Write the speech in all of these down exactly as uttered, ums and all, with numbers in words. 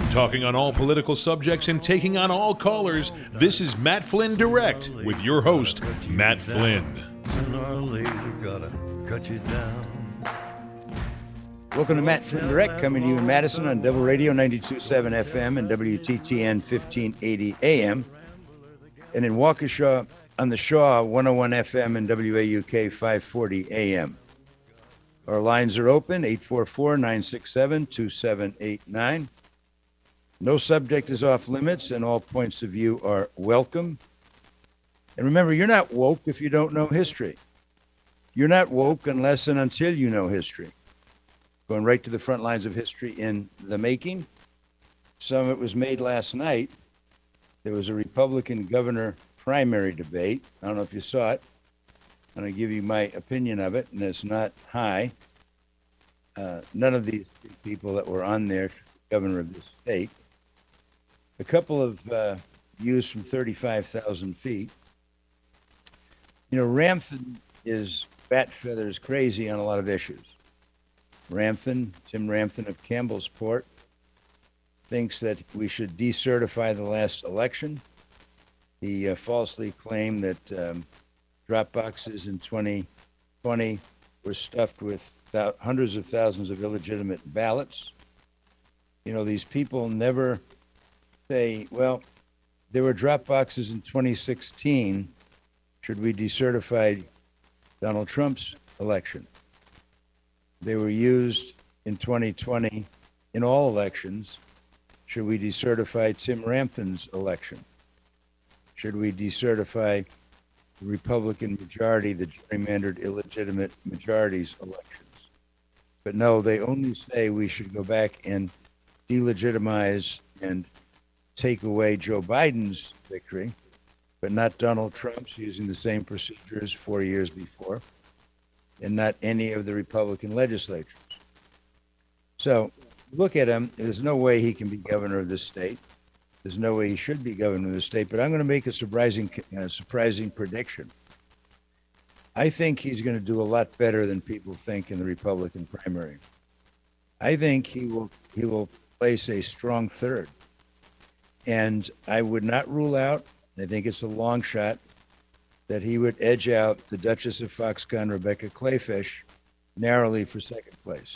Talking on all political subjects and taking on all callers, this is Matt Flynn Direct with your host, Matt Flynn. Welcome to Matt Flynn Direct, coming to you in Madison on Double Radio ninety-two point seven F M and W T T N fifteen eighty A M, and in Waukesha on the Shaw one oh one F M and W A U K five forty A M. Our lines are open, eight four four, nine six seven, two seven eight nine. No subject is off limits, and all points of view are welcome. And remember, you're not woke if you don't know history. You're not woke unless and until you know history. Going right to the front lines of history in the making. Some of it was made last night. There was a Republican governor primary debate. I don't know if you saw it. I'm going to give you my opinion of it, and it's not high. Uh, none of these people that were on there, governor of this state. A couple of uh, views from thirty-five thousand feet. You know, Ramthan is bat feathers crazy on a lot of issues. Ramthan, Tim Ramthan of Campbellsport, thinks that we should decertify the last election. He uh, falsely claimed that um, drop boxes in twenty twenty were stuffed with th- hundreds of thousands of illegitimate ballots. You know, these people never say, well, there were drop boxes in twenty sixteen. Should we decertify Donald Trump's election? They were used in twenty twenty in all elections. Should we decertify Tim Ramthan's election? Should we decertify the Republican majority, the gerrymandered illegitimate majorities elections? But no, they only say we should go back and delegitimize and take away Joe Biden's victory, but not Donald Trump's, using the same procedures four years before, and not any of the Republican legislatures. So look at him. There's no way he can be governor of this state. There's no way he should be governor of the state, but I'm going to make a surprising, uh, surprising prediction. I think he's going to do a lot better than people think in the Republican primary. I think he will he will place a strong third. And I would not rule out, I think it's a long shot, that he would edge out the Duchess of Foxconn, Rebecca Kleefisch, narrowly for second place.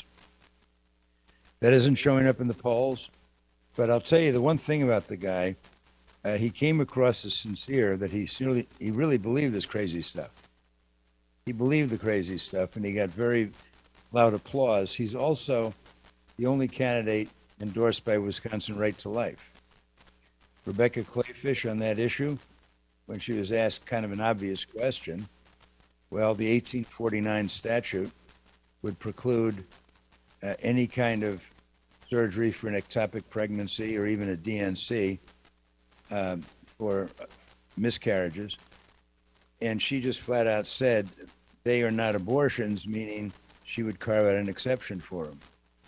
That isn't showing up in the polls, but I'll tell you the one thing about the guy, uh, he came across as sincere, that he really, he really believed this crazy stuff. He believed the crazy stuff, and he got very loud applause. He's also the only candidate endorsed by Wisconsin Right to Life. Rebecca Kleefisch on that issue, when she was asked kind of an obvious question, well, the eighteen forty-nine statute would preclude uh, any kind of surgery for an ectopic pregnancy or even a D N C um, for miscarriages. And she just flat out said they are not abortions, meaning she would carve out an exception for them.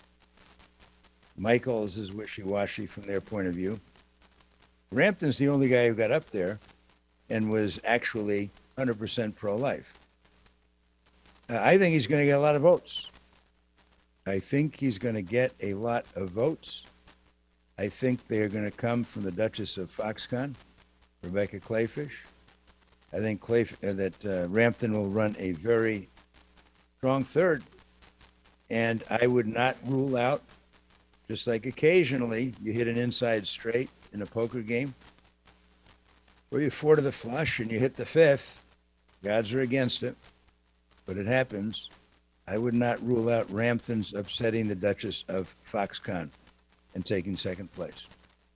Michaels is wishy-washy from their point of view. Ramthan's the only guy who got up there and was actually one hundred percent pro-life. Uh, I think he's going to get a lot of votes. I think he's going to get a lot of votes. I think they're going to come from the Duchess of Foxconn, Rebecca Kleefisch. I think Clayf- uh, that uh, Ramthan will run a very strong third. And I would not rule out, just like occasionally you hit an inside straight in a poker game, where you four to the flush and you hit the fifth. Gods are against it, but it happens. I would not rule out Ramthan's upsetting the Duchess of Foxconn and taking second place.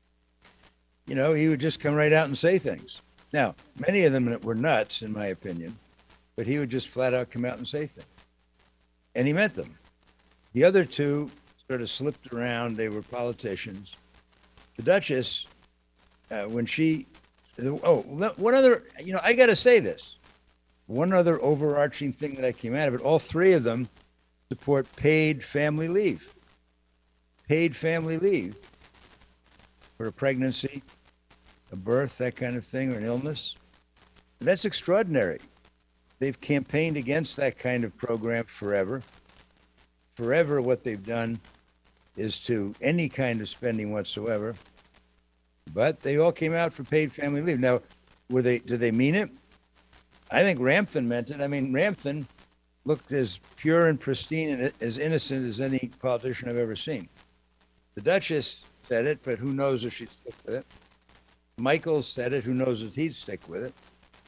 You know, he would just come right out and say things. Now, many of them were nuts, in my opinion, but he would just flat out come out and say things. And he meant them. The other two sort of slipped around. They were politicians. The Duchess, uh, when she, oh, one other, you know, I got to say this. One other overarching thing that I came out of it, all three of them support paid family leave. Paid family leave for a pregnancy, a birth, that kind of thing, or an illness. That's extraordinary. They've campaigned against that kind of program forever. Forever what they've done as to any kind of spending whatsoever. But they all came out for paid family leave. Now, were they? Did they mean it? I think Ramthan meant it. I mean, Ramthan looked as pure and pristine and as innocent as any politician I've ever seen. The Duchess said it, but who knows if she'd stick with it. Michaels said it, who knows if he'd stick with it.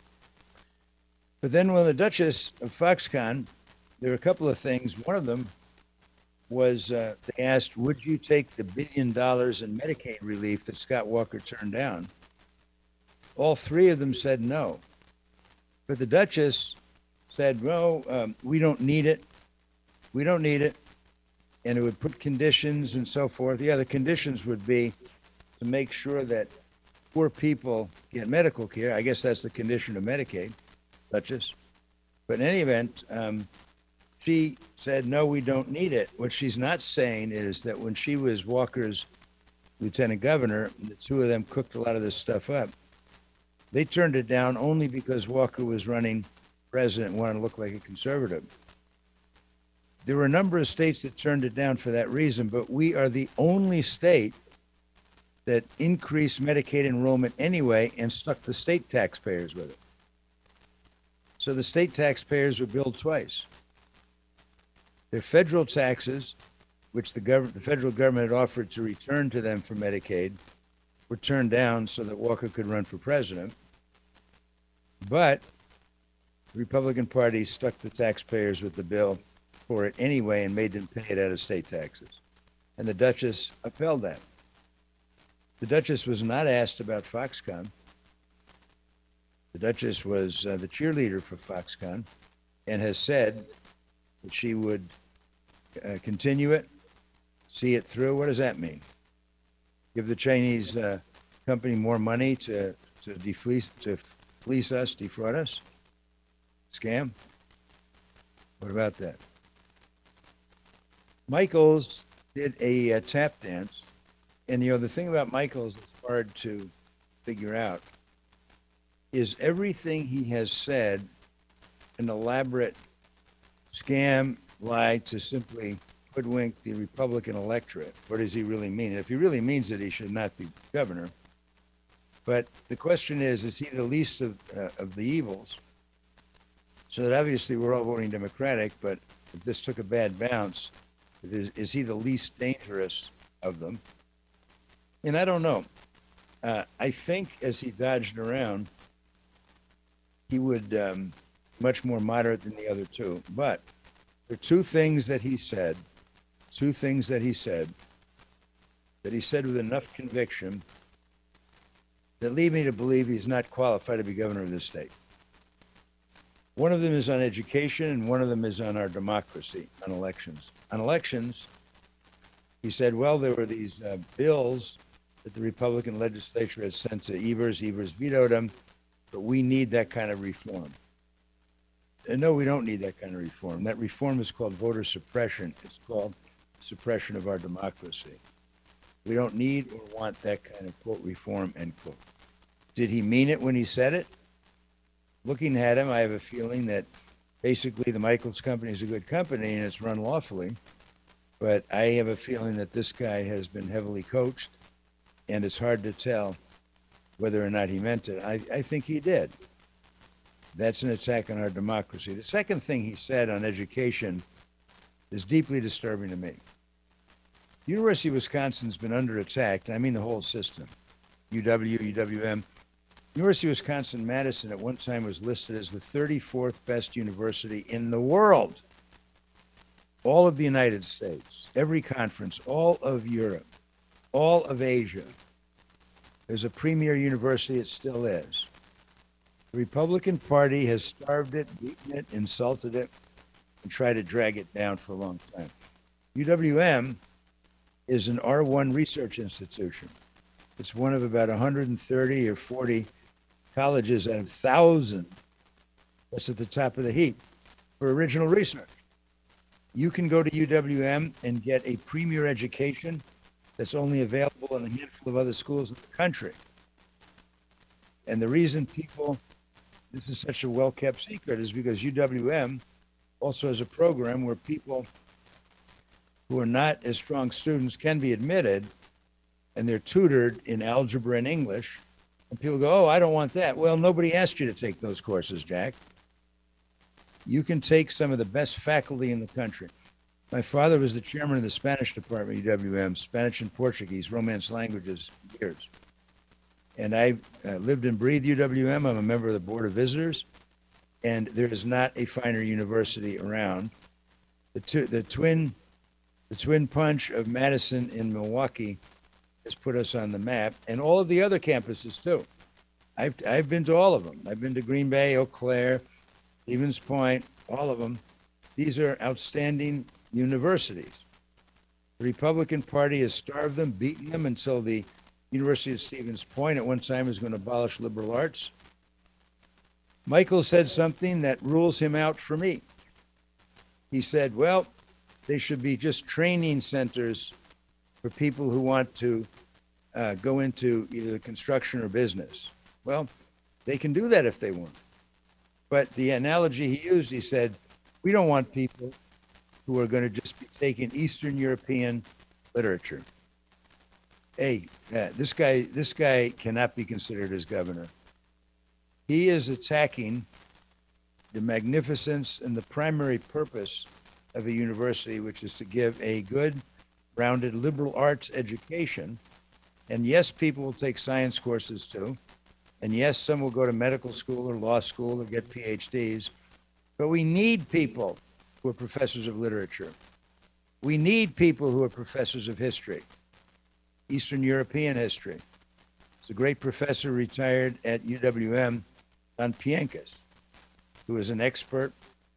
But then when the Duchess of Foxconn, there were a couple of things. One of them was uh, they asked, would you take the billion dollars in Medicaid relief that Scott Walker turned down? All three of them said no. But the Duchess said, well, um, we don't need it. We don't need it. And it would put conditions and so forth. Yeah, the conditions would be to make sure that poor people get medical care. I guess that's the condition of Medicaid, Duchess. But in any event, um, she said, no, we don't need it. What she's not saying is that when she was Walker's lieutenant governor, the two of them cooked a lot of this stuff up. They turned it down only because Walker was running president and wanted to look like a conservative. There were a number of states that turned it down for that reason, but we are the only state that increased Medicaid enrollment anyway and stuck the state taxpayers with it. So the state taxpayers were billed twice. Their federal taxes, which the, gov- the federal government had offered to return to them for Medicaid, were turned down so that Walker could run for president. But the Republican Party stuck the taxpayers with the bill for it anyway and made them pay it out of state taxes. And the Duchess upheld that. The Duchess was not asked about Foxconn. The Duchess was uh, the cheerleader for Foxconn and has said that she would uh, continue it, see it through. What does that mean? Give the Chinese uh, company more money to to defleece to fleece us, defraud us, scam? What about that? Michaels did a uh, tap dance, and you know the thing about Michaels that's hard to figure out is everything he has said an elaborate scam, lie to simply hoodwink the Republican electorate. What does he really mean? If he really means it, he should not be governor. But the question is, is he the least of, uh, of the evils? So that obviously we're all voting Democratic, but if this took a bad bounce, is, is he the least dangerous of them? And I don't know. Uh, I think as he dodged around, he would um, much more moderate than the other two. But there are two things that he said, two things that he said, that he said with enough conviction that lead me to believe he's not qualified to be governor of this state. One of them is on education, and one of them is on our democracy, on elections. On elections, he said, well, there were these uh, bills that the Republican legislature had sent to Evers. Evers vetoed them, but we need that kind of reform. And no, we don't need that kind of reform. That reform is called voter suppression. It's called suppression of our democracy. We don't need or want that kind of, quote, reform, end quote. Did he mean it when he said it? Looking at him, I have a feeling that basically the Michaels company is a good company and it's run lawfully. But I have a feeling that this guy has been heavily coached, and it's hard to tell whether or not he meant it. I, I think he did. That's an attack on our democracy. The second thing he said on education is deeply disturbing to me. The University of Wisconsin's been under attack, and I mean the whole system. U W, U W M. University of Wisconsin-Madison at one time was listed as the thirty-fourth best university in the world. All of the United States, every conference, all of Europe, all of Asia. There's a premier university, it still is. The Republican Party has starved it, beaten it, insulted it, and tried to drag it down for a long time. U W M is an R one research institution. It's one of about one hundred thirty or forty colleges out of one thousand that's at the top of the heap for original research. You can go to U W M and get a premier education that's only available in a handful of other schools in the country. And the reason people, this is such a well-kept secret, is because U W M also has a program where people who are not as strong students can be admitted, and they're tutored in algebra and English. And people go, oh, I don't want that. Well, nobody asked you to take those courses, Jack. You can take some of the best faculty in the country. My father was the chairman of the Spanish department at U W M, Spanish and Portuguese, Romance languages, years. And I uh, lived and breathed U W M. I'm a member of the Board of Visitors. And there is not a finer university around. The, two, the, twin, the twin punch of Madison and Milwaukee has put us on the map, and all of the other campuses too. I've, I've been to all of them. I've been to Green Bay, Eau Claire, Stevens Point, all of them. These are outstanding universities. The Republican Party has starved them, beaten them until the University of Stevens Point at one time was going to abolish liberal arts. Michael said something that rules him out for me. He said, well, they should be just training centers for people who want to uh, go into either construction or business. Well, they can do that if they want. But the analogy he used, he said, we don't want people who are going to just be taking Eastern European literature. Hey, uh, this guy, this guy cannot be considered as governor. He is attacking the magnificence and the primary purpose of a university, which is to give a good, rounded liberal arts education. And yes, people will take science courses too. And yes, some will go to medical school or law school or get P H Ds. But we need people who are professors of literature. We need people who are professors of history, Eastern European history. There's a great professor retired at U W M, Don Pienkas, who is an expert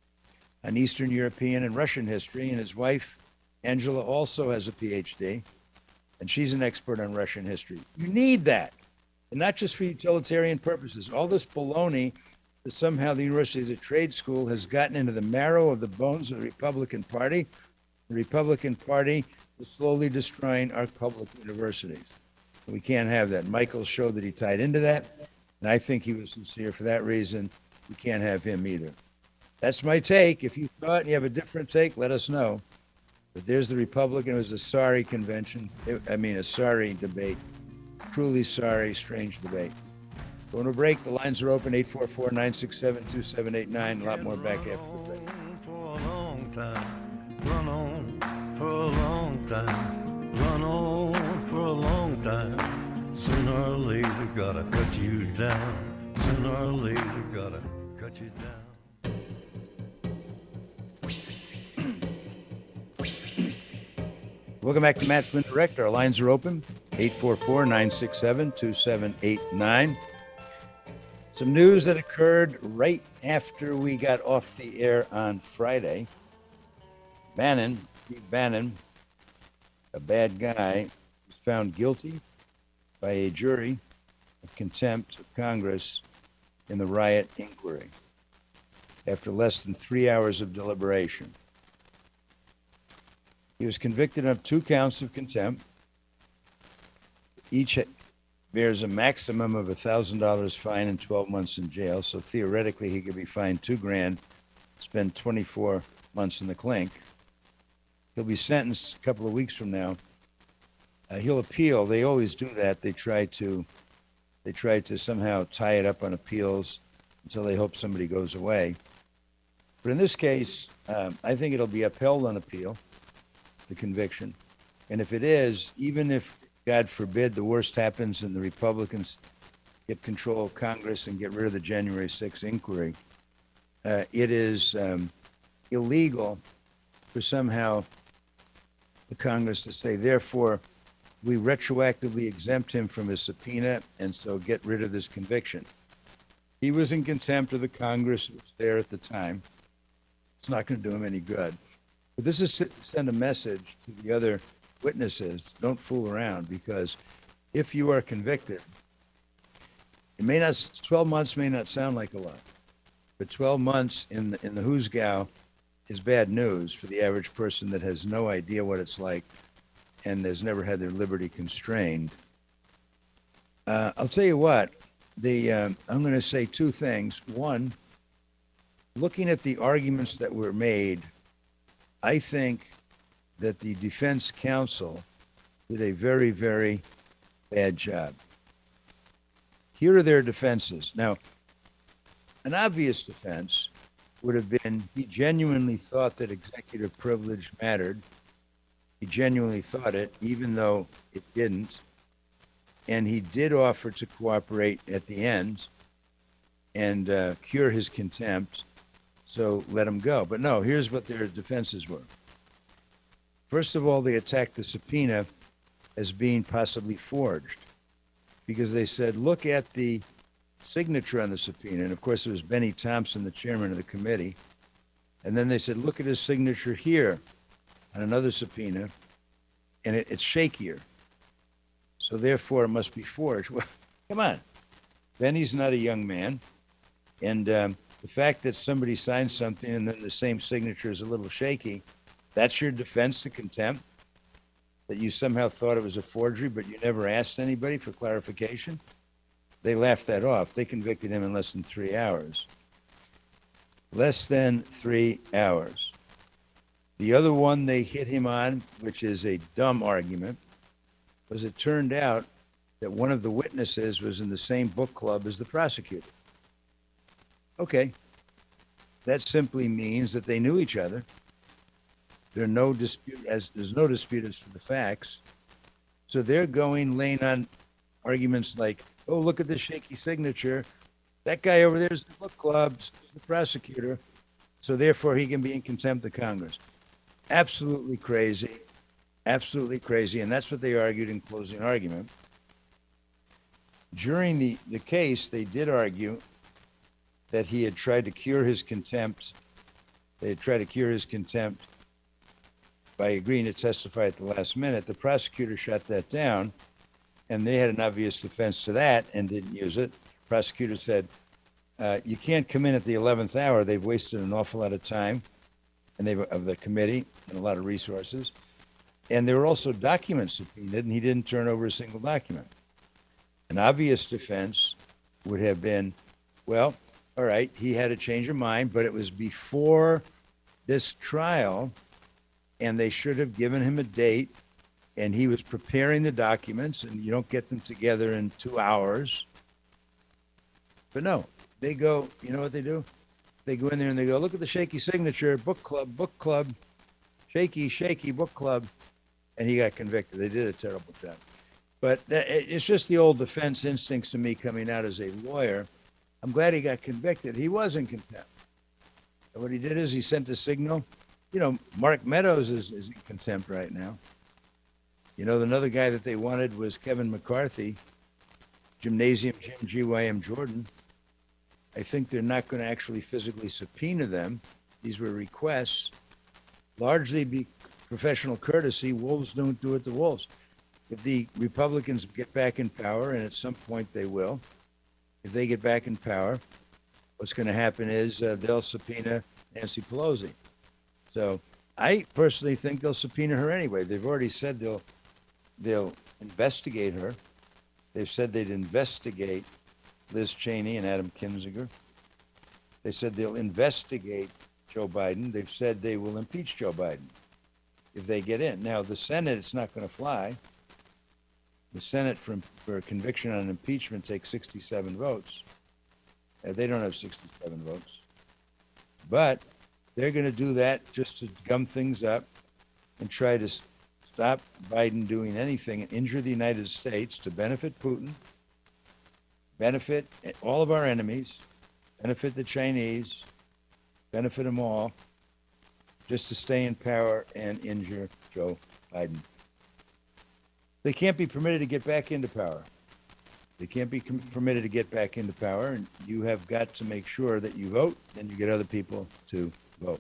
on Eastern European and Russian history, and his wife, Angela, also has a P H D, and she's an expert on Russian history. You need that, and not just for utilitarian purposes. All this baloney that somehow the University is a trade school has gotten into the marrow of the bones of the Republican Party. The Republican Party is slowly destroying our public universities. We can't have that. Michael showed that he tied into that, and I think he was sincere for that reason. We can't have him either. That's my take. If you thought and you have a different take, let us know. But there's the Republican. It was a sorry convention. It, I mean, a sorry debate. Truly sorry, strange debate. Going to break. The lines are open, eight four four, nine six seven, two seven eight nine. A lot more back after the break. For a long time, run on for a long time, run on for a long time. Sooner or later, gotta cut you down. Sooner or later, gotta cut you down. Welcome back to Matt Flynn Direct. Our lines are open, eight four four, nine six seven, two seven eight nine. Some news that occurred right after we got off the air on Friday. Bannon, Steve Bannon, a bad guy, was found guilty by a jury of contempt of Congress in the riot inquiry after less than three hours of deliberation. He was convicted of two counts of contempt. Each bears a maximum of one thousand dollars fine and twelve months in jail. So theoretically, he could be fined two grand, spend twenty-four months in the clink. He'll be sentenced a couple of weeks from now. Uh, he'll appeal. They always do that. They try to, they try to somehow tie it up on appeals until they hope somebody goes away. But in this case, um, I think it'll be upheld on appeal, the conviction. And if it is, even if, God forbid, the worst happens and the Republicans get control of Congress and get rid of the January sixth inquiry, uh, it is um, illegal for somehow the Congress to say, therefore, we retroactively exempt him from his subpoena and so get rid of this conviction. He was in contempt of the Congress that was there at the time. It's not going to do him any good. But this is to send a message to the other witnesses. Don't fool around, because if you are convicted, it may not, twelve months may not sound like a lot, but twelve months in the, in the hoosgow is bad news for the average person that has no idea what it's like and has never had their liberty constrained. Uh, I'll tell you what, the um, I'm going to say two things. One, looking at the arguments that were made, I think that the defense counsel did a very, very bad job. Here are their defenses. Now, an obvious defense would have been he genuinely thought that executive privilege mattered. He genuinely thought it, even though it didn't. And he did offer to cooperate at the end and uh, cure his contempt, so let him go. But no, here's what their defenses were. First of all, they attacked the subpoena as being possibly forged because they said, look at the signature on the subpoena. And of course, it was Benny Thompson, the chairman of the committee. And then they said, look at his signature here on another subpoena, and it, it's shakier. So therefore, it must be forged. Well, come on. Benny's not a young man. And um, the fact that somebody signed something and then the same signature is a little shaky, that's your defense to contempt? That you somehow thought it was a forgery, but you never asked anybody for clarification? They laughed that off. They convicted him in less than three hours. Less than three hours. The other one they hit him on, which is a dumb argument, was it turned out that one of the witnesses was in the same book club as the prosecutor. Okay. That simply means that they knew each other. There are no dispute as there's no dispute as to the facts. So they're going laying on arguments like, oh, look at the shaky signature. That guy over there is the book club, the prosecutor. So therefore he can be in contempt of Congress. Absolutely crazy. Absolutely crazy. And that's what they argued in closing argument. During the, the case, they did argue that he had tried to cure his contempt. They had tried to cure his contempt by agreeing to testify at the last minute. The prosecutor shut that down, and they had an obvious defense to that and didn't use it. The prosecutor said, uh, you can't come in at the eleventh hour. They've wasted an awful lot of time and they've of the committee and a lot of resources. And there were also documents subpoenaed, and he didn't turn over a single document. An obvious defense would have been, well, all right, he had a change of mind, but it was before this trial, and they should have given him a date, and he was preparing the documents, and you don't get them together in two hours. But no, they go, you know what they do? They go in there and they go, look at the shaky signature, book club, book club, shaky, shaky, book club. And he got convicted. They did a terrible job. But that, it's just the old defense instincts to me coming out as a lawyer. I'm glad he got convicted. He was in contempt. And what he did is he sent a signal. You know, Mark Meadows is, is in contempt right now. You know, another guy that they wanted was Kevin McCarthy, Gymnasium Jim G Y M Jordan. I think they're not going to actually physically subpoena them. These were requests, largely be professional courtesy. Wolves don't do it to wolves. If the Republicans get back in power, and at some point they will, if they get back in power, what's going to happen is uh, they'll subpoena Nancy Pelosi. So I personally think they'll subpoena her anyway. They've already said they'll they'll investigate her. They've said they'd investigate Liz Cheney and Adam Kinzinger. They said they'll investigate Joe Biden. They've said they will impeach Joe Biden if they get in. Now, the Senate, it's not going to fly. The Senate for, for conviction on impeachment takes sixty-seven votes. Uh, they don't have sixty-seven votes. But they're going to do that just to gum things up and try to stop Biden doing anything and injure the United States to benefit Putin, benefit all of our enemies, benefit the Chinese, benefit them all, just to stay in power and injure Joe Biden. They can't be permitted to get back into power. They can't be com- permitted to get back into power, and you have got to make sure that you vote and you get other people to vote.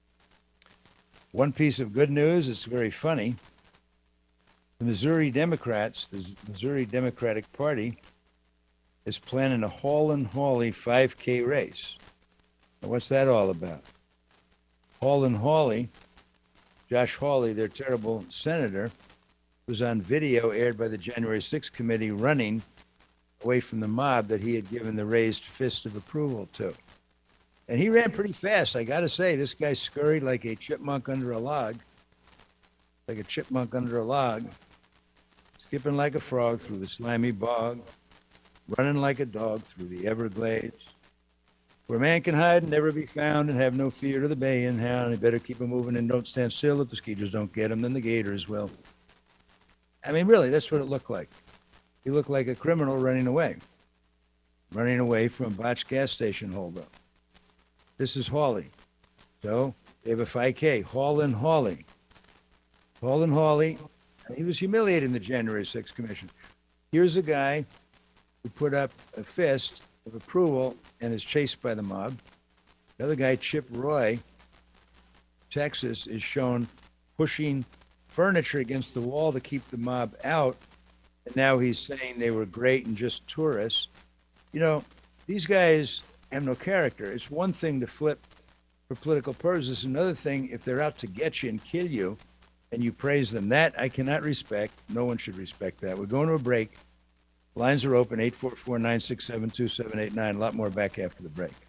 One piece of good news, it's very funny. The Missouri Democrats, the Missouri Democratic Party, is planning a Hall and Hawley five K race. Now, what's that all about? Hall and Hawley, Josh Hawley, their terrible senator, was on video aired by the January sixth committee running away from the mob that he had given the raised fist of approval to. And he ran pretty fast. I got to say, this guy scurried like a chipmunk under a log. like a chipmunk under a log, skipping like a frog through the slimy bog, running like a dog through the Everglades, where man can hide and never be found and have no fear to the baying hound. He better keep 'em moving and don't stand still. If the skeeters don't get him, then the gators will. I mean, really, that's what it looked like. He looked like a criminal running away, running away from a botched gas station holdup. This is Hawley. So they have a five K, Hall Hawley. Hall Hawley, he was humiliating the January sixth Commission. Here's a guy who put up a fist of approval and is chased by the mob. The other guy, Chip Roy, Texas, is shown pushing furniture against the wall to keep the mob out. And now he's saying they were great and just tourists. You know, these guys have no character. It's one thing to flip for political purposes. Another thing, if they're out to get you and kill you and you praise them, that I cannot respect. No one should respect that. We're going to a break. Lines are open, eight four four, nine six seven, two seven eight nine. A lot more back after the break.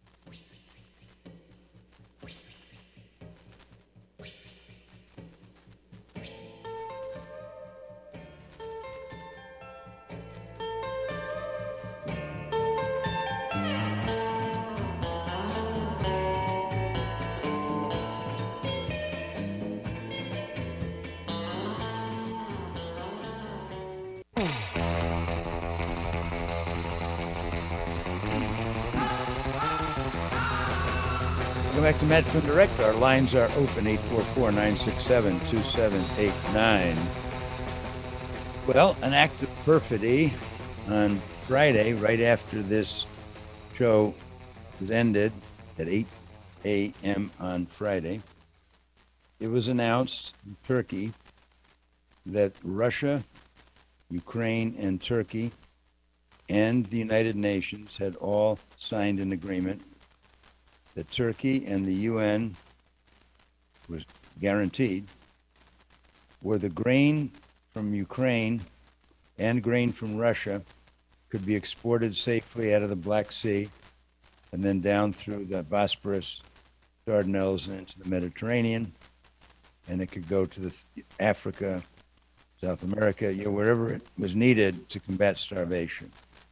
Welcome back to Matt Flynn Direct. Our lines are open, eight four four, nine six seven, two seven eight nine. Well, an act of perfidy on Friday, right after this show was ended at eight a.m. on Friday. It was announced in Turkey that Russia, Ukraine, and Turkey and the United Nations had all signed an agreement that Turkey and the U N was guaranteed where the grain from Ukraine and grain from Russia could be exported safely out of the Black Sea and then down through the Bosporus, Dardanelles, and into the Mediterranean. And it could go to the Africa, South America, you know, wherever it was needed to combat starvation.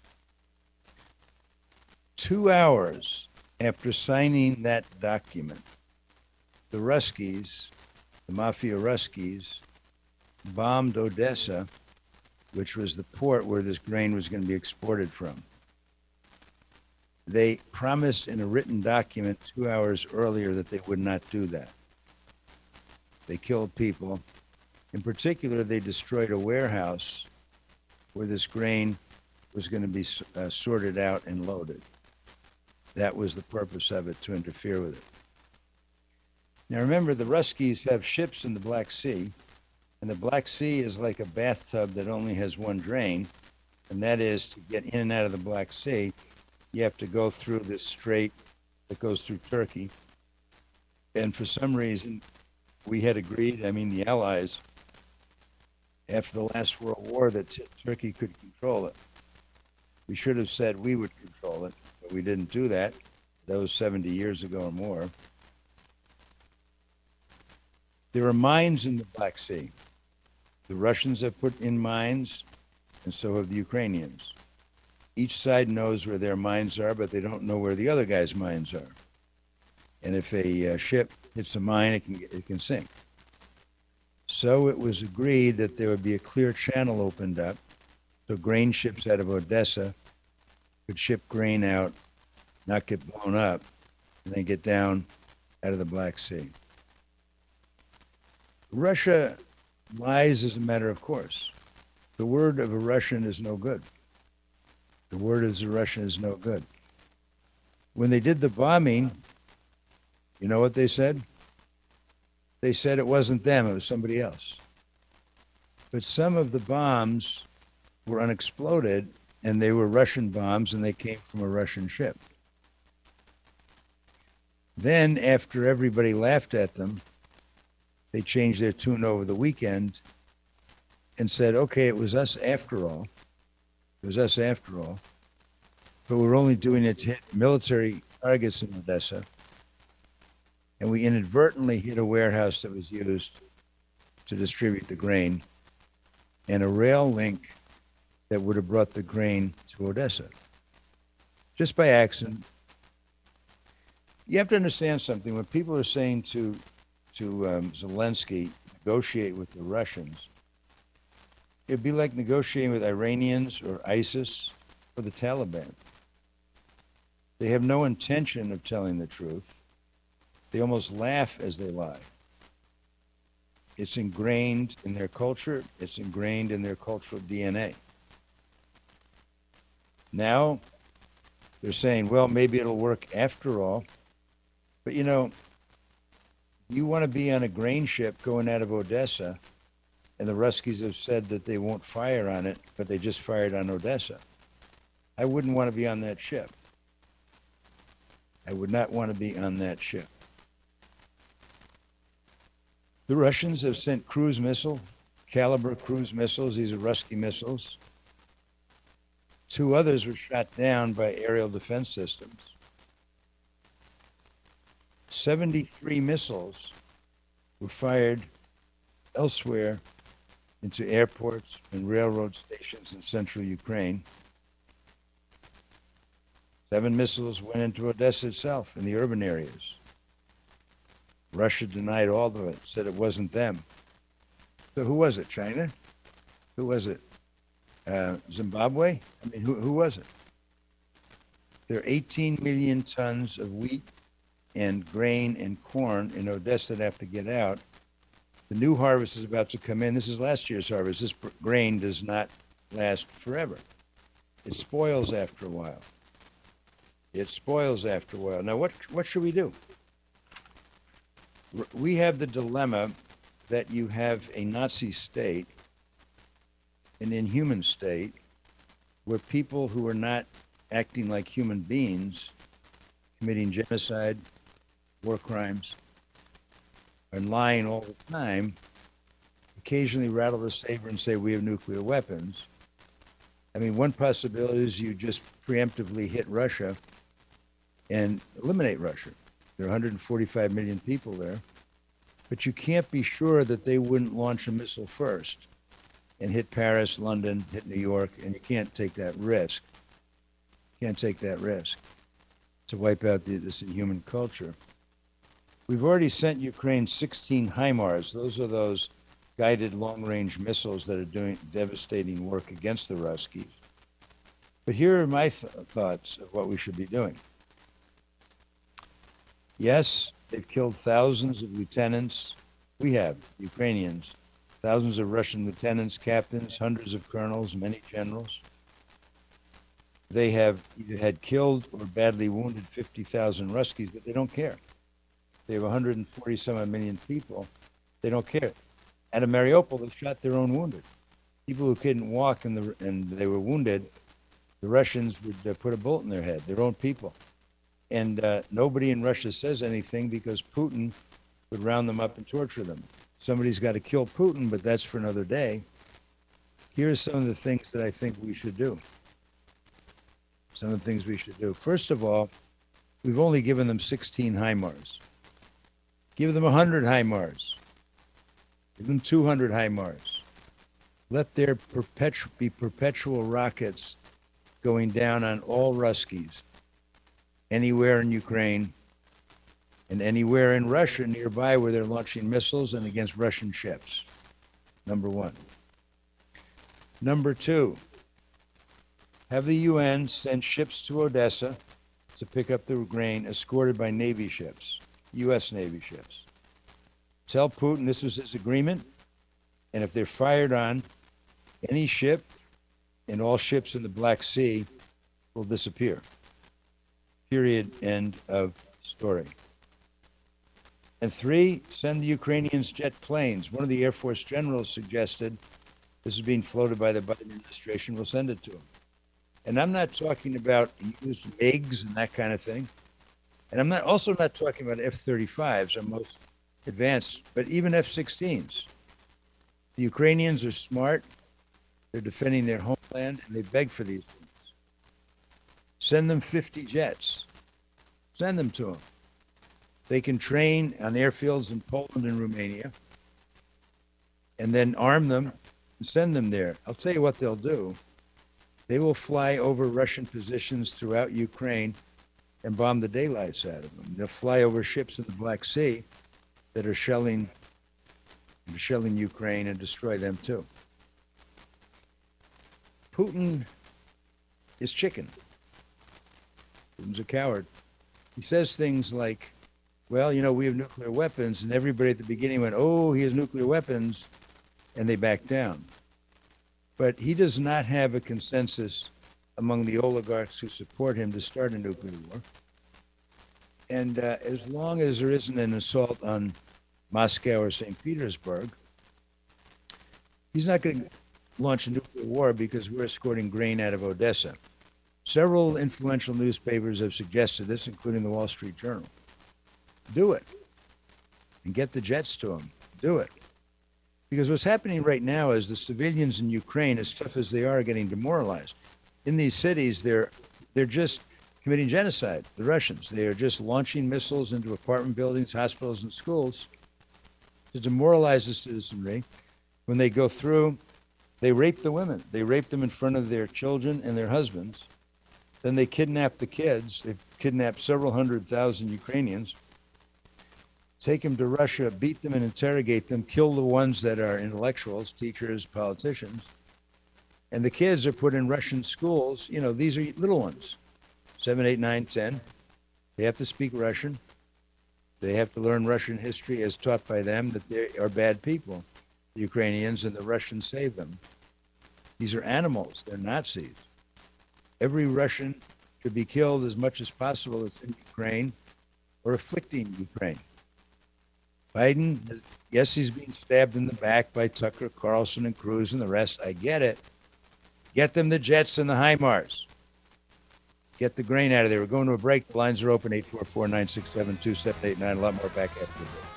Two hours after signing that document, the Ruskies, the Mafia Ruskies, bombed Odessa, which was the port where this grain was going to be exported from. They promised in a written document two hours earlier that they would not do that. They killed people. In particular, they destroyed a warehouse where this grain was going to be uh, sorted out and loaded. That was the purpose of it, to interfere with it. Now remember, the Ruskies have ships in the Black Sea, and the Black Sea is like a bathtub that only has one drain, and that is to get in and out of the Black Sea, you have to go through this strait that goes through Turkey. And for some reason, we had agreed, I mean the Allies, after the last World War, that t- Turkey could control it. We should have said we would control it. But we didn't do that. That was seventy years ago or more. There are mines in the Black Sea. The Russians have put in mines, and so have the Ukrainians. Each side knows where their mines are, but they don't know where the other guy's mines are. And if a uh, ship hits a mine, it can it can sink. So it was agreed that there would be a clear channel opened up, so grain ships out of Odessa could ship grain out, not get blown up, and then get down out of the Black Sea. Russia lies as a matter of course. The word of a Russian is no good. The word of a Russian is no good. When they did the bombing, you know what they said? They said it wasn't them, it was somebody else. But some of the bombs were unexploded, and they were Russian bombs, and they came from a Russian ship. Then, after everybody laughed at them, they changed their tune over the weekend and said, okay, it was us after all. It was us after all. But we're only doing it to hit military targets in Odessa. And we inadvertently hit a warehouse that was used to distribute the grain, and a rail link that would have brought the grain to Odessa. Just by accident. You have to understand something. When people are saying to, to um, Zelensky, negotiate with the Russians, it'd be like negotiating with Iranians or ISIS or the Taliban. They have no intention of telling the truth. They almost laugh as they lie. It's ingrained in their culture. It's ingrained in their cultural D N A. Now, they're saying, well, maybe it'll work after all. But, you know, you want to be on a grain ship going out of Odessa, and the Ruskies have said that they won't fire on it, but they just fired on Odessa. I wouldn't want to be on that ship. I would not want to be on that ship. The Russians have sent cruise missile, Caliber cruise missiles. These are Rusky missiles. Two others were shot down by aerial defense systems. seventy-three missiles were fired elsewhere into airports and railroad stations in central Ukraine. Seven missiles went into Odessa itself in the urban areas. Russia denied all of it, said it wasn't them. So who was it? China? Who was it? Uh, Zimbabwe? I mean, who, who was it? There are eighteen million tons of wheat and grain and corn in Odessa that have to get out. The new harvest is about to come in. This is last year's harvest. This grain does not last forever. It spoils after a while. It spoils after a while. Now, what, what should we do? We have the dilemma that you have a Nazi state, an inhuman state, where people who are not acting like human beings, committing genocide, war crimes, and lying all the time, occasionally rattle the saber and say we have nuclear weapons. I mean, one possibility is you just preemptively hit Russia and eliminate Russia. There are one hundred forty-five million people there. But you can't be sure that they wouldn't launch a missile first and hit Paris, London, hit New York, and you can't take that risk. You can't take that risk to wipe out the, this inhuman culture. We've already sent Ukraine sixteen HIMARS. Those are those guided long-range missiles that are doing devastating work against the Ruskies. But here are my th- thoughts of what we should be doing. Yes, they've killed thousands of lieutenants. We have, Ukrainians, thousands of Russian lieutenants, captains, hundreds of colonels, many generals. They have either had killed or badly wounded fifty thousand Ruskies, but they don't care. They have one hundred forty some odd million people. They don't care. At a Mariupol, they shot their own wounded. People who couldn't walk and, the, and they were wounded, the Russians would uh, put a bullet in their head, their own people. And uh, nobody in Russia says anything because Putin would round them up and torture them. Somebody's got to kill Putin, but that's for another day. Here are some of the things that I think we should do. Some of the things we should do. First of all, we've only given them sixteen HIMARS. Give them one hundred HIMARS. Give them two hundred HIMARS. Let there perpetu- be perpetual rockets going down on all Ruskies, anywhere in Ukraine, and anywhere in Russia nearby where they're launching missiles and against Russian ships. Number one. Number two, have the U N send ships to Odessa to pick up the grain escorted by Navy ships, U S Navy ships. Tell Putin this was his agreement, and if they're fired on, any ship and all ships in the Black Sea will disappear. Period. End of story. And three, send the Ukrainians jet planes. One of the Air Force generals suggested, this is being floated by the Biden administration, we'll send it to them. And I'm not talking about used MiGs and that kind of thing. And I'm not also not talking about F thirty-fives, our most advanced, but even F sixteens. The Ukrainians are smart. They're defending their homeland, and they beg for these things. Send them fifty jets. Send them to them. They can train on airfields in Poland and Romania. and then arm them and send them there. I'll tell you what they'll do. They will fly over Russian positions throughout Ukraine and bomb the daylights out of them. They'll fly over ships in the Black Sea that are shelling, shelling Ukraine and destroy them too. Putin is chicken. Putin's a coward. He says things like, well, you know, we have nuclear weapons, and everybody at the beginning went, oh, he has nuclear weapons, and they backed down. But he does not have a consensus among the oligarchs who support him to start a nuclear war. And uh, as long as there isn't an assault on Moscow or Saint Petersburg, he's not going to launch a nuclear war because we're escorting grain out of Odessa. Several influential newspapers have suggested this, including the Wall Street Journal. Do it. And get the jets to him. Do it. Because what's happening right now is the civilians in Ukraine, as tough as they are, are getting demoralized. In these cities, they're they're just committing genocide, the Russians. They are just launching missiles into apartment buildings, hospitals, and schools to demoralize the citizenry. When they go through, they rape the women. They rape them in front of their children and their husbands. Then they kidnap the kids. They've kidnapped several hundred thousand Ukrainians. Take them to Russia, beat them and interrogate them, kill the ones that are intellectuals, teachers, politicians. And the kids are put in Russian schools. You know, these are little ones, seven, eight, nine, ten. They have to speak Russian. They have to learn Russian history as taught by them, that they are bad people, the Ukrainians, and the Russians save them. These are animals. They're Nazis. Every Russian should be killed as much as possible that's in Ukraine or afflicting Ukraine. Biden, yes, he's being stabbed in the back by Tucker Carlson and Cruz and the rest. I get it. Get them the jets and the HIMARS. Get the grain out of there. We're going to a break. The lines are open, eight four four, nine six seven, two seven eight nine. A lot more back after the break.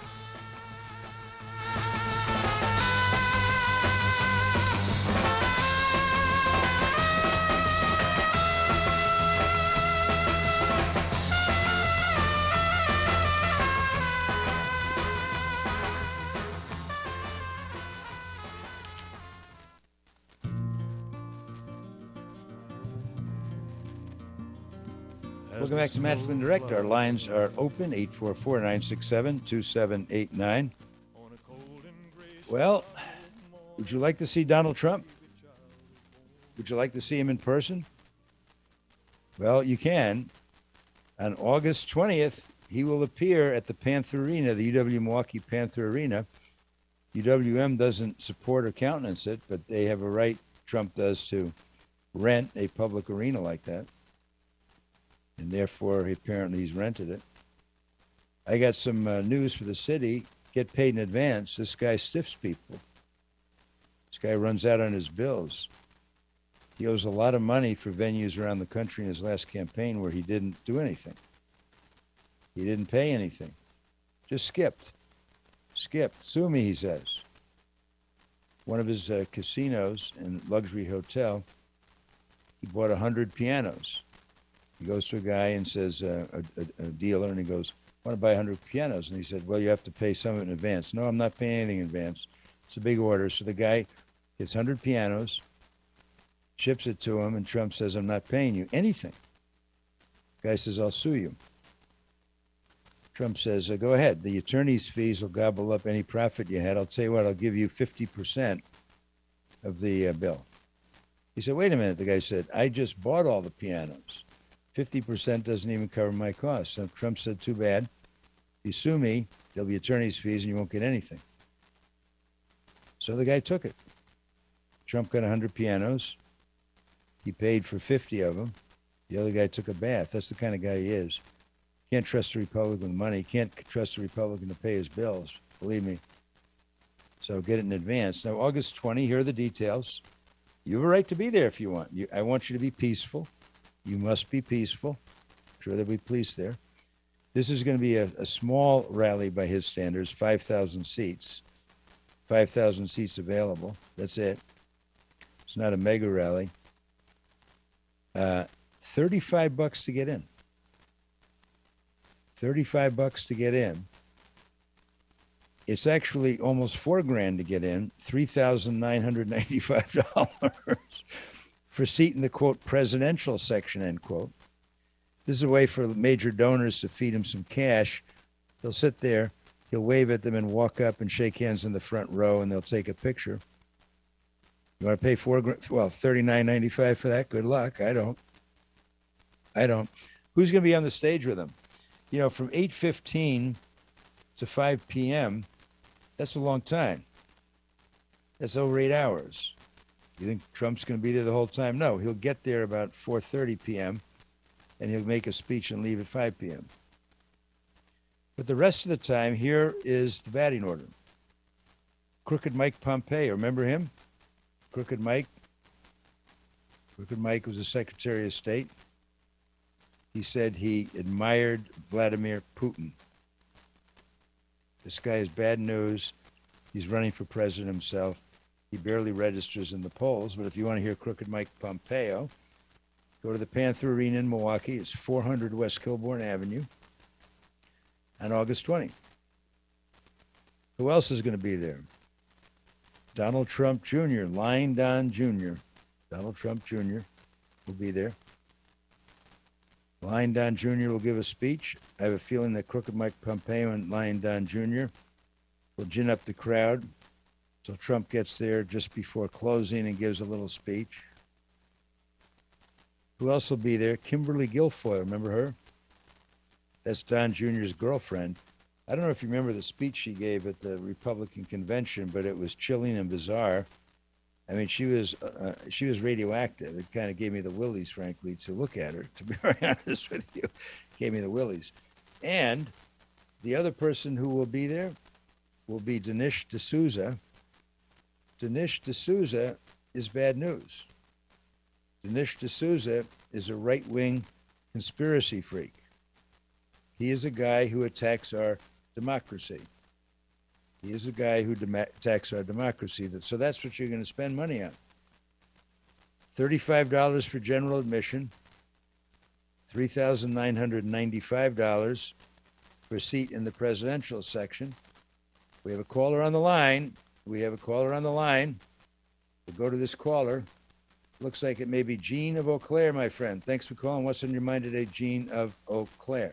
Welcome back to Matt Flynn Direct. Our lines are open, eight four four, nine six seven, two seven eight nine. Well, would you like to see Donald Trump? Would you like to see him in person? Well, you can. On August twentieth, he will appear at the Panther Arena, the U W Milwaukee Panther Arena. U W M doesn't support or countenance it, but they have a right, Trump does, to rent a public arena like that. And therefore, apparently, he's rented it. I got some uh, news for the city. Get paid in advance. This guy stiffs people. This guy runs out on his bills. He owes a lot of money for venues around the country in his last campaign where he didn't do anything. He didn't pay anything. Just skipped. Skipped. Sue me, he says. One of his uh, casinos and luxury hotel, he bought one hundred pianos. He goes to a guy and says, uh, a, a, a dealer, and he goes, I want to buy one hundred pianos. And he said, well, you have to pay some of it in advance. No, I'm not paying anything in advance. It's a big order. So the guy gets one hundred pianos, ships it to him, and Trump says, I'm not paying you anything. The guy says, I'll sue you. Trump says, uh, go ahead. The attorney's fees will gobble up any profit you had. I'll tell you what, I'll give you fifty percent of the uh, bill. He said, wait a minute. The guy said, I just bought all the pianos. fifty percent doesn't even cover my costs. So Trump said, too bad. If you sue me, there'll be attorney's fees and you won't get anything. So the guy took it. Trump got one hundred pianos. He paid for fifty of them. The other guy took a bath. That's the kind of guy he is. Can't trust the Republican with money. Can't trust the Republican to pay his bills. Believe me. So get it in advance. Now, August twentieth, here are the details. You have a right to be there if you want. You, I want you to be peaceful. You must be peaceful. I'm sure there'll be police there. This is going to be a, a small rally by his standards, five thousand seats. five thousand seats available. That's it. It's not a mega rally. Uh, thirty-five bucks to get in. thirty-five bucks to get in. It's actually almost four grand to get in, three thousand nine hundred ninety-five dollars for seat in the, quote, presidential section, end quote. This is a way for major donors to feed him some cash. They'll sit there, he'll wave at them and walk up and shake hands in the front row, and they'll take a picture. You want to pay four, well, thirty-nine ninety-five for that? Good luck. I don't. I don't. Who's going to be on the stage with him? You know, from eight fifteen to five p.m., that's a long time. That's over eight hours. You think Trump's going to be there the whole time? No, he'll get there about four thirty p.m., and he'll make a speech and leave at five p.m. But the rest of the time, here is the batting order. Crooked Mike Pompeo, remember him? Crooked Mike. Crooked Mike was the Secretary of State. He said he admired Vladimir Putin. This guy is bad news. He's running for president himself. He barely registers in the polls, but if you want to hear Crooked Mike Pompeo, go to the Panther Arena in Milwaukee. It's four hundred West Kilbourne Avenue on August twentieth. Who else is going to be there? Donald Trump Junior, Lying Don Junior Donald Trump Junior will be there. Lying Don Junior will give a speech. I have a feeling that Crooked Mike Pompeo and Lying Don Junior will gin up the crowd so Trump gets there just before closing and gives a little speech. Who else will be there? Kimberly Guilfoyle, remember her? That's Don Junior's girlfriend. I don't know if you remember the speech she gave at the Republican convention, but it was chilling and bizarre. I mean, she was uh, she was radioactive. It kind of gave me the willies, frankly, to look at her, to be very honest with you. Gave me the willies. And the other person who will be there will be Dinesh D'Souza. Dinesh D'Souza is bad news. Dinesh D'Souza is a right-wing conspiracy freak. He is a guy who attacks our democracy. He is a guy who dem- attacks our democracy. So that's what you're going to spend money on. thirty-five dollars for general admission, three thousand nine hundred ninety-five dollars for a seat in the presidential section. We have a caller on the line. We have a caller on the line. We'll go to this caller. Looks like it may be Gene of Eau Claire, my friend. Thanks for calling. What's on your mind today, Gene of Eau Claire?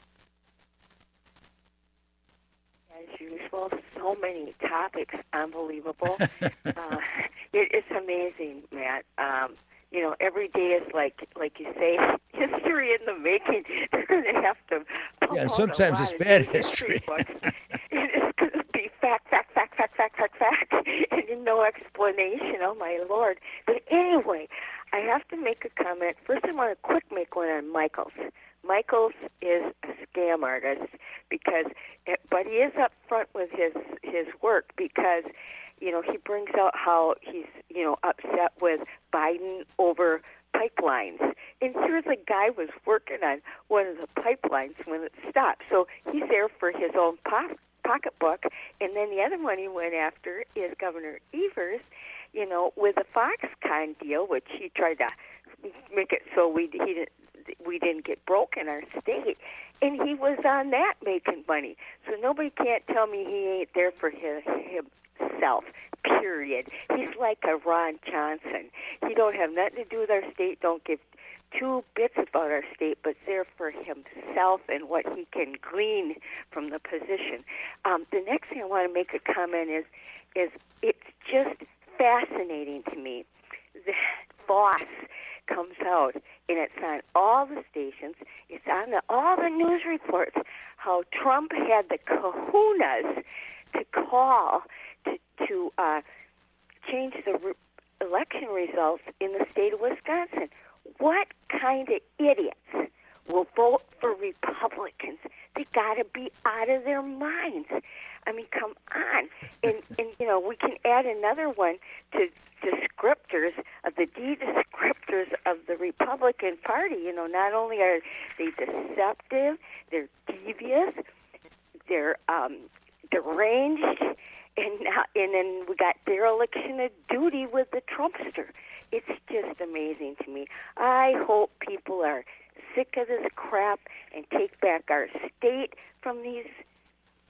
As usual, so many topics, unbelievable. uh, it, it's amazing, Matt. Um, you know, every day is like, like you say, history in the making. They're going to have to. Yeah, and sometimes it's bad history. history it's going to be fact, fact, fact, fact, fact, fact, fact, and no explanation. Oh my Lord! But anyway, I have to make a comment. First, I want to quick make one on Michaels. Michaels is a scam artist because, but he is up front with his his work because, you know, he brings out how he's, you know, upset with Biden over pipelines. And here the guy was working on one of the pipelines when it stopped. So he's there for his own po- pocketbook. And then the other one he went after is Governor Evers, you know, with the Foxconn deal, which he tried to make it so we he didn't. we didn't get broke in our state, and he was on that making money. So nobody can't tell me he ain't there for his, himself, period. He's like a Ron Johnson. He don't have nothing to do with our state, don't give two bits about our state, but there for himself and what he can glean from the position. Um, the next thing I want to make a comment is, is it's just fascinating to me that Voss comes out, and it's on all the stations, it's on the, all the news reports, how Trump had the kahunas to call to, to uh, change the re- election results in the state of Wisconsin. What kind of idiots will vote for Republicans? They got to be out of their minds. I mean, come on. And, and you know, we can add another one to descriptors of the D descriptors of the Republican Party. You know, not only are they deceptive, they're devious, they're um, deranged, and now, and then we got dereliction of duty with the Trumpster. It's just amazing to me. I hope people are sick of this crap and take back our state from these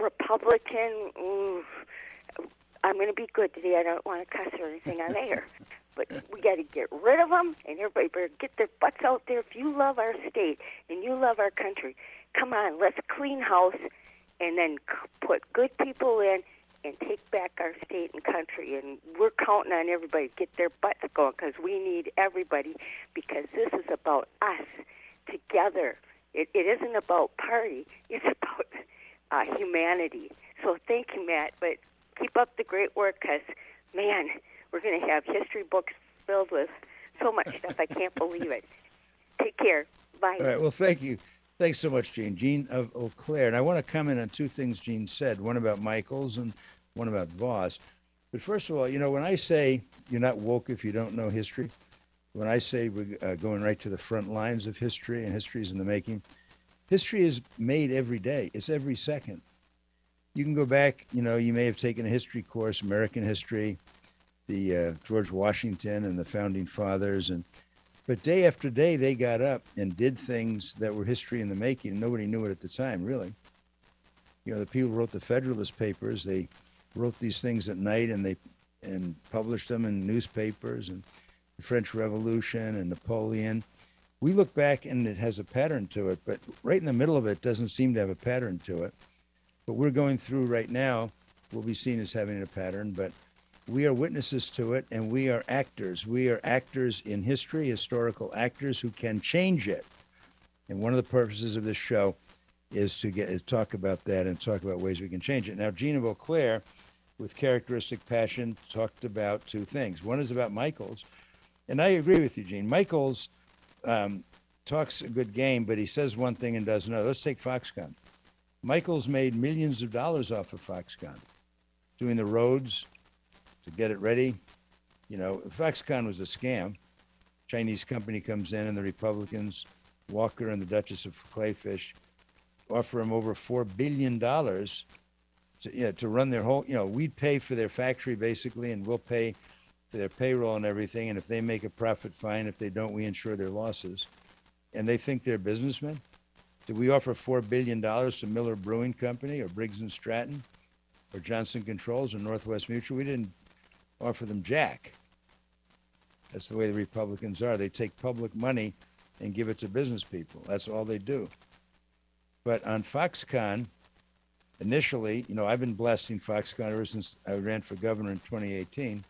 Republican, ooh, I'm going to be good today. I don't want to cuss or anything on air. But we got to get rid of them, and everybody better get their butts out there. If you love our state and you love our country, come on, let's clean house and then c- put good people in and take back our state and country. And we're counting on everybody to get their butts going because we need everybody, because this is about us together. It, it isn't about party. It's about uh, humanity. So thank you, Matt. But keep up the great work because, man, we're going to have history books filled with so much stuff. I can't believe it. Take care. Bye. All right. Well, thank you. Thanks so much, Jean. Jean of Eau Claire. And I want to comment on two things Jean said, one about Michaels and one about Voss. But first of all, you know, when I say you're not woke if you don't know history, when I say we're uh, going right to the front lines of history and history is in the making, history is made every day. It's every second. You can go back, you know, you may have taken a history course, American history, the uh, George Washington and the Founding Fathers, and but day after day they got up and did things that were history in the making, and nobody knew it at the time, really. You know, the people who wrote the Federalist Papers, they wrote these things at night and they and published them in newspapers, and the French Revolution and Napoleon. We look back and it has a pattern to it, but right in the middle of it doesn't seem to have a pattern to it. What we're going through right now will be seen as having a pattern, but we are witnesses to it, and we are actors. We are actors in history, historical actors who can change it. And one of the purposes of this show is to get to talk about that and talk about ways we can change it. Now, Jean of Eau Claire, with characteristic passion, talked about two things. One is about Michaels, and I agree with you, Jean. Michaels um, talks a good game, but he says one thing and does another. Let's take Foxconn. Michaels made millions of dollars off of Foxconn, doing the roads to get it ready. You know, Foxconn was a scam. Chinese company comes in and the Republicans, Walker and the Duchess of Clayfish, offer them over four billion dollars to, yeah, to run their whole, you know, we'd pay for their factory basically, and we'll pay for their payroll and everything. And if they make a profit, fine. If they don't, we insure their losses. And they think they're businessmen. Did we offer four billion dollars to Miller Brewing Company or Briggs and Stratton or Johnson Controls or Northwest Mutual? We didn't offer them jack. That's the way the Republicans are. They take public money and give it to business people. That's all they do. But on Foxconn, initially, you know, I've been blasting Foxconn ever since I ran for governor in twenty eighteen.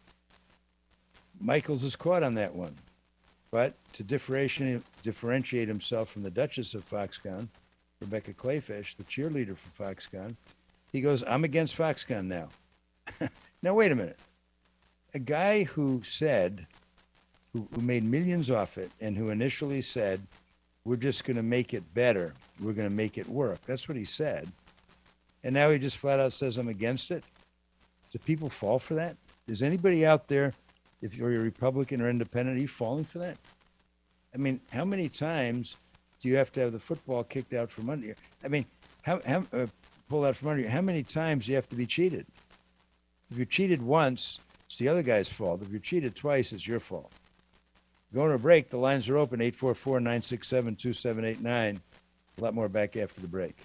Michaels is caught on that one. But to differentiate, differentiate himself from the Duchess of Foxconn, Rebecca Clayfish, the cheerleader for Foxconn, he goes, I'm against Foxconn now. Now, wait a minute. A guy who said, who, who made millions off it, and who initially said, we're just going to make it better. We're going to make it work. That's what he said. And now he just flat out says, I'm against it. Do people fall for that? Is anybody out there, if you're a Republican or independent, are you falling for that? I mean, how many times do you have to have the football kicked out from under you? I mean, how, how uh, pull out from under you? How many times do you have to be cheated? If you're cheated once, it's the other guy's fault. If you're cheated twice, it's your fault. Going to a break. The lines are open, eight four four, nine six seven, two seven eight nine. A lot more back after the break.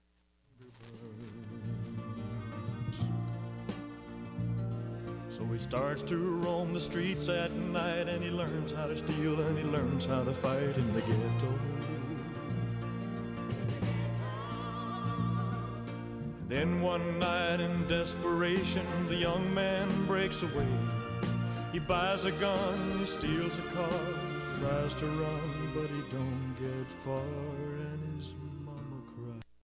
So he starts to roam the streets at night, and he learns how to steal, and he learns how to fight in the ghetto. Then one night in desperation, the young man breaks away. He buys a gun, he steals a car, tries to run, but he don't get far, and his